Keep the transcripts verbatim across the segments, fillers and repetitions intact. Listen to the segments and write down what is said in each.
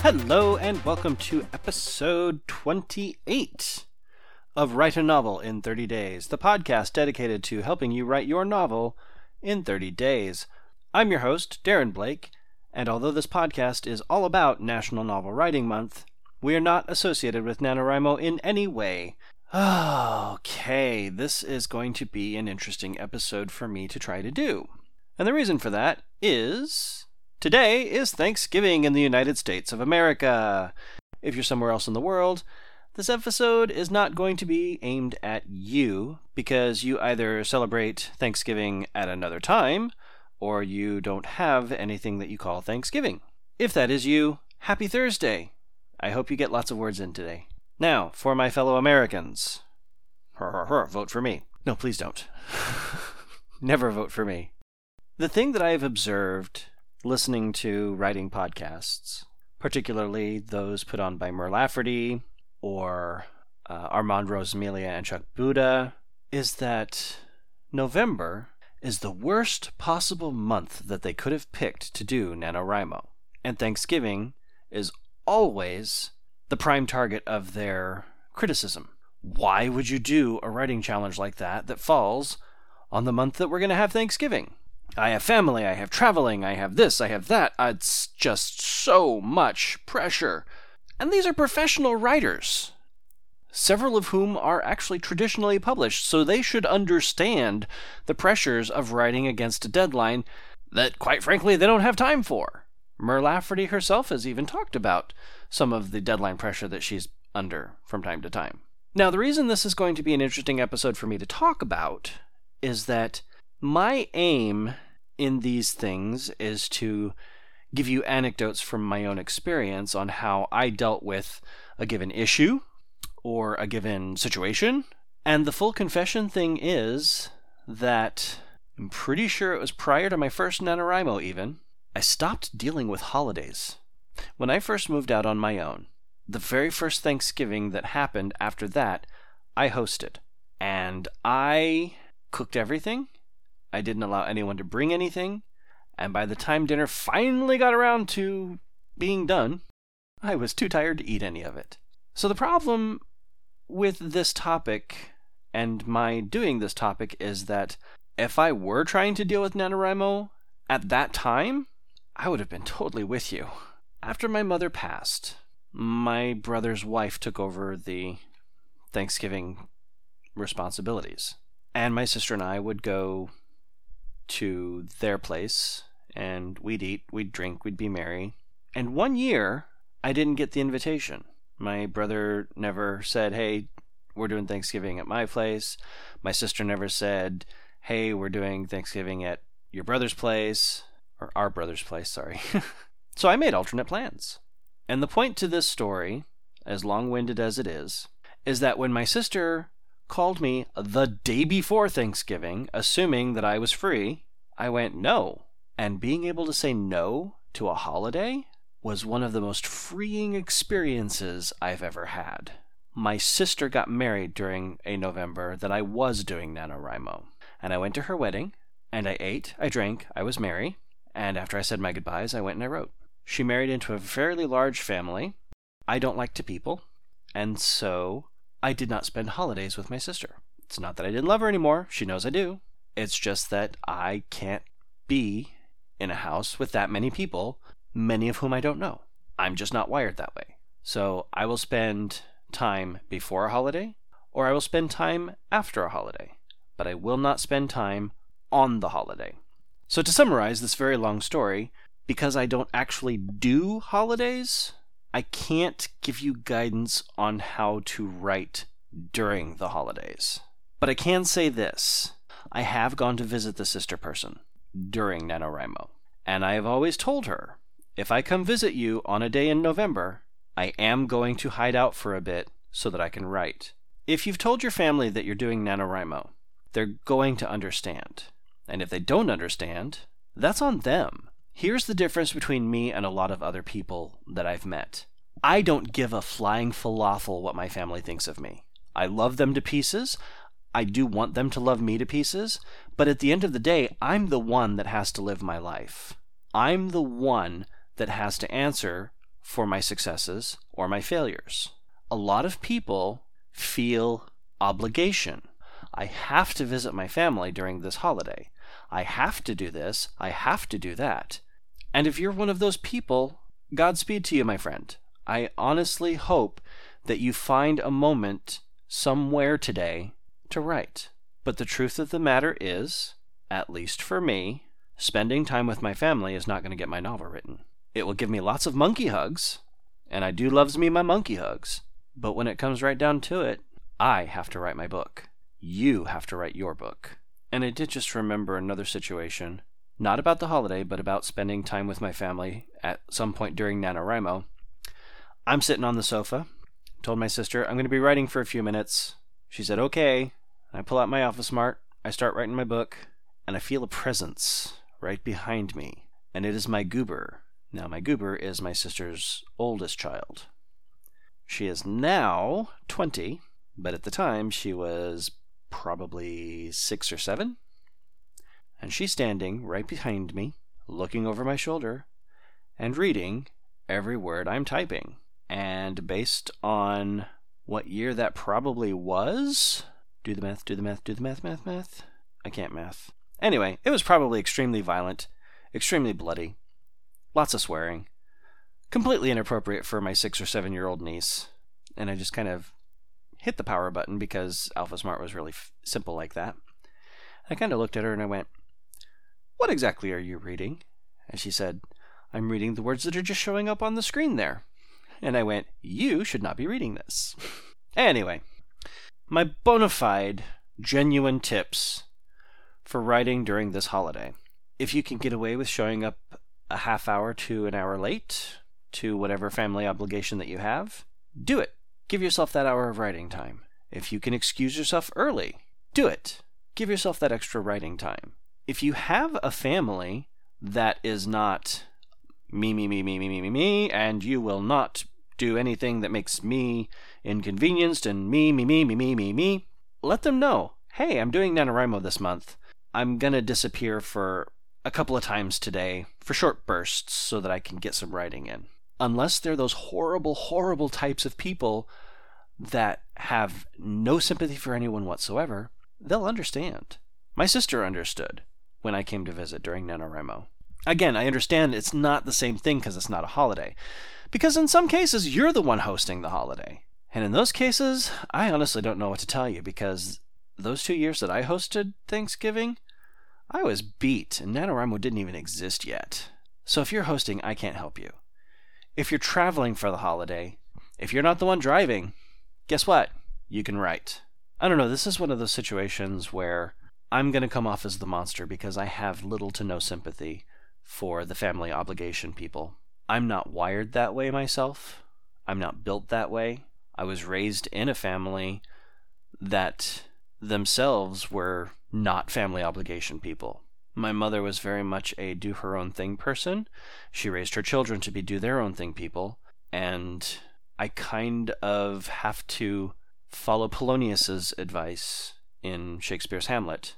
Hello and welcome to episode twenty-eight of Write a Novel in thirty days, the podcast dedicated to helping you write your novel in thirty days. I'm your host, Darren Blake, and although this podcast is all about National Novel Writing Month, we are not associated with NaNoWriMo in any way. Okay, this is going to be an interesting episode for me to try to do. And the reason for that is today is Thanksgiving in the United States of America. If you're somewhere else in the world, this episode is not going to be aimed at you because you either celebrate Thanksgiving at another time or you don't have anything that you call Thanksgiving. If that is you, happy Thursday. I hope you get lots of words in today. Now, for my fellow Americans. Hur, hur, hur, vote for me. No, please don't. Never vote for me. The thing that I have observed listening to writing podcasts, particularly those put on by Mur Lafferty or uh, Armand Rosamilia and Chuck Buda, is that November is the worst possible month that they could have picked to do NaNoWriMo. And Thanksgiving is always the prime target of their criticism. Why would you do a writing challenge like that that falls on the month that we're going to have Thanksgiving? I have family, I have traveling, I have this, I have that. It's just so much pressure. And these are professional writers, several of whom are actually traditionally published, so they should understand the pressures of writing against a deadline that, quite frankly, they don't have time for. Mur Lafferty herself has even talked about some of the deadline pressure that she's under from time to time. Now, the reason this is going to be an interesting episode for me to talk about is that my aim in these things is to give you anecdotes from my own experience on how I dealt with a given issue or a given situation. And the full confession thing is that I'm pretty sure it was prior to my first NaNoWriMo even, I stopped dealing with holidays. When I first moved out on my own, the very first Thanksgiving that happened after that, I hosted. And I cooked everything. I didn't allow anyone to bring anything, and by the time dinner finally got around to being done, I was too tired to eat any of it. So the problem with this topic, and my doing this topic, is that if I were trying to deal with NaNoWriMo at that time, I would have been totally with you. After my mother passed, my brother's wife took over the Thanksgiving responsibilities, and my sister and I would go to their place, and we'd eat, we'd drink, we'd be merry. And one year, I didn't get the invitation. My brother never said, hey, we're doing Thanksgiving at my place. My sister never said, hey, we're doing Thanksgiving at your brother's place, or our brother's place, sorry. So I made alternate plans. And the point to this story, as long-winded as it is, is that when my sister called me the day before Thanksgiving, assuming that I was free, I went no. And being able to say no to a holiday was one of the most freeing experiences I've ever had. My sister got married during a November that I was doing NaNoWriMo. And I went to her wedding, and I ate, I drank, I was merry, and after I said my goodbyes, I went and I wrote. She married into a fairly large family. I don't like to people, and so I did not spend holidays with my sister. It's not that I didn't love her anymore. She knows I do. It's just that I can't be in a house with that many people, many of whom I don't know. I'm just not wired that way. So I will spend time before a holiday, or I will spend time after a holiday, but I will not spend time on the holiday. So to summarize this very long story, because I don't actually do holidays, I can't give you guidance on how to write during the holidays. But I can say this. I have gone to visit the sister person during NaNoWriMo. And I have always told her, if I come visit you on a day in November, I am going to hide out for a bit so that I can write. If you've told your family that you're doing NaNoWriMo, they're going to understand. And if they don't understand, that's on them. Here's the difference between me and a lot of other people that I've met. I don't give a flying falafel what my family thinks of me. I love them to pieces. I do want them to love me to pieces. But at the end of the day, I'm the one that has to live my life. I'm the one that has to answer for my successes or my failures. A lot of people feel obligation. I have to visit my family during this holiday. I have to do this. I have to do that. And if you're one of those people, Godspeed to you, my friend. I honestly hope that you find a moment somewhere today to write. But the truth of the matter is, at least for me, spending time with my family is not going to get my novel written. It will give me lots of monkey hugs, and I do loves me my monkey hugs. But when it comes right down to it, I have to write my book. You have to write your book. And I did just remember another situation, not about the holiday, but about spending time with my family at some point during NaNoWriMo. I'm sitting on the sofa, told my sister, I'm going to be writing for a few minutes. She said, okay. I pull out my OfficeMart, I start writing my book, and I feel a presence right behind me. And it is my goober. Now, my goober is my sister's oldest child. She is now twenty, but at the time she was probably six or seven. And she's standing right behind me, looking over my shoulder, and reading every word I'm typing. And based on what year that probably was, do the math, do the math, do the math, math, math. I can't math. Anyway, it was probably extremely violent, extremely bloody, lots of swearing, completely inappropriate for my six or seven year old niece. And I just kind of hit the power button because AlphaSmart was really f- simple like that. I kind of looked at her and I went, what exactly are you reading? And she said, I'm reading the words that are just showing up on the screen there. And I went, you should not be reading this. Anyway, my bona fide, genuine tips for writing during this holiday. If you can get away with showing up a half hour to an hour late to whatever family obligation that you have, do it. Give yourself that hour of writing time. If you can excuse yourself early, do it. Give yourself that extra writing time. If you have a family that is not me, me, me, me, me, me, me, me, and you will not do anything that makes me inconvenienced and me, me, me, me, me, me, me, let them know, hey, I'm doing NaNoWriMo this month. I'm going to disappear for a couple of times today for short bursts so that I can get some writing in. Unless they're those horrible, horrible types of people that have no sympathy for anyone whatsoever, they'll understand. My sister understood when I came to visit during NaNoWriMo. Again, I understand it's not the same thing because it's not a holiday. Because in some cases, you're the one hosting the holiday. And in those cases, I honestly don't know what to tell you because those two years that I hosted Thanksgiving, I was beat and NaNoWriMo didn't even exist yet. So if you're hosting, I can't help you. If you're traveling for the holiday, if you're not the one driving, guess what? You can write. I don't know, this is one of those situations where I'm going to come off as the monster because I have little to no sympathy for the family obligation people. I'm not wired that way myself. I'm not built that way. I was raised in a family that themselves were not family obligation people. My mother was very much a do-her-own-thing person. She raised her children to be do-their-own-thing people, and I kind of have to follow Polonius's advice in Shakespeare's Hamlet.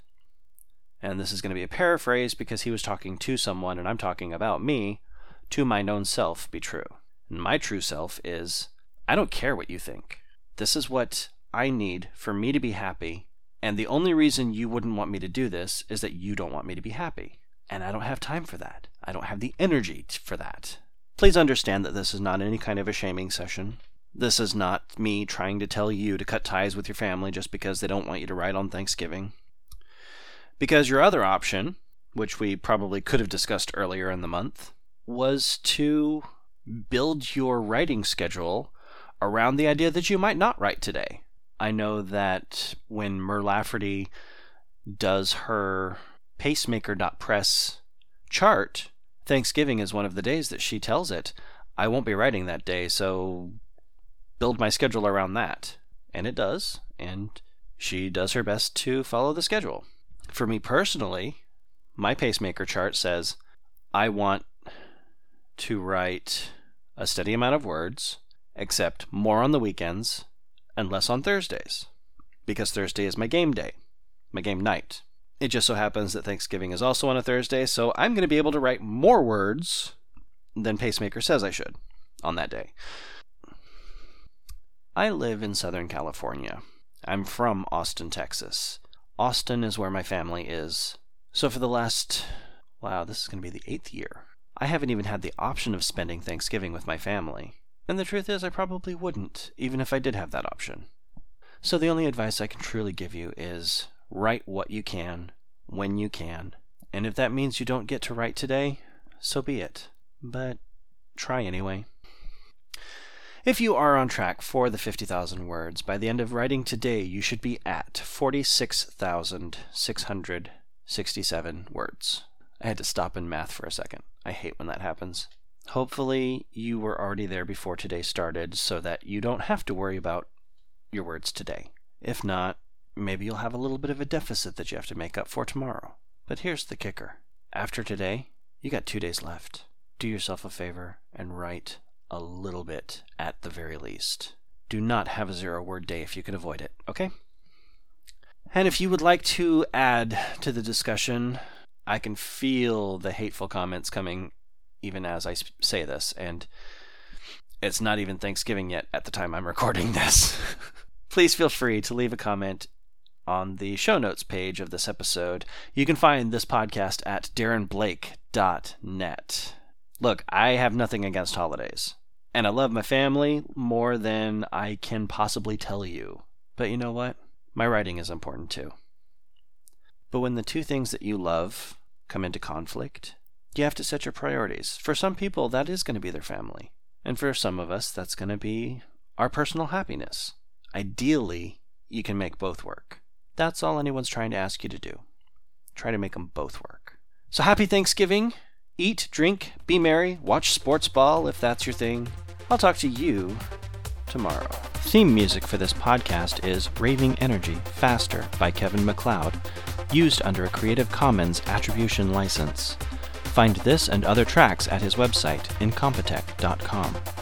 And this is going to be a paraphrase because he was talking to someone, and I'm talking about me. To mine own self be true. And my true self is, I don't care what you think. This is what I need for me to be happy. And the only reason you wouldn't want me to do this is that you don't want me to be happy. And I don't have time for that. I don't have the energy t- for that. Please understand that this is not any kind of a shaming session. This is not me trying to tell you to cut ties with your family just because they don't want you to write on Thanksgiving. Because your other option, which we probably could have discussed earlier in the month, was to build your writing schedule around the idea that you might not write today. I know that when Mer Lafferty does her pacemaker.press chart, Thanksgiving is one of the days that she tells it, I won't be writing that day, so build my schedule around that. And it does, and she does her best to follow the schedule. For me personally, my pacemaker chart says I want to write a steady amount of words, except more on the weekends and less on Thursdays, because Thursday is my game day, my game night. It just so happens that Thanksgiving is also on a Thursday, so I'm going to be able to write more words than Pacemaker says I should. on that day. I live in Southern California. I'm from Austin, Texas. Austin is where my family is. So for the last, wow, this is going to be the eighth year, I haven't even had the option of spending Thanksgiving with my family. And the truth is, I probably wouldn't, even if I did have that option. So the only advice I can truly give you is write what you can, when you can. And if that means you don't get to write today, so be it. But try anyway. If you are on track for the fifty thousand words, by the end of writing today, you should be at forty-six thousand six hundred sixty-seven words. I had to stop in math for a second. I hate when that happens. Hopefully, you were already there before today started so that you don't have to worry about your words today. If not, maybe you'll have a little bit of a deficit that you have to make up for tomorrow. But here's the kicker. After today, you got two days left. Do yourself a favor and write a little bit at the very least. Do not have a zero-word day if you can avoid it, okay? And if you would like to add to the discussion, I can feel the hateful comments coming even as I say this, and it's not even Thanksgiving yet at the time I'm recording this. Please feel free to leave a comment on the show notes page of this episode. You can find this podcast at darren blake dot net. Look, I have nothing against holidays, and I love my family more than I can possibly tell you. But you know what? My writing is important too. But when the two things that you love come into conflict, you have to set your priorities. For some people, that is going to be their family. And for some of us, that's going to be our personal happiness. Ideally, you can make both work. That's all anyone's trying to ask you to do. Try to make them both work. So happy Thanksgiving. Eat, drink, be merry, watch sports ball if that's your thing. I'll talk to you tomorrow. Theme music for this podcast is Raving Energy Faster by Kevin MacLeod, used under a Creative Commons Attribution license. Find this and other tracks at his website, incompetech dot com.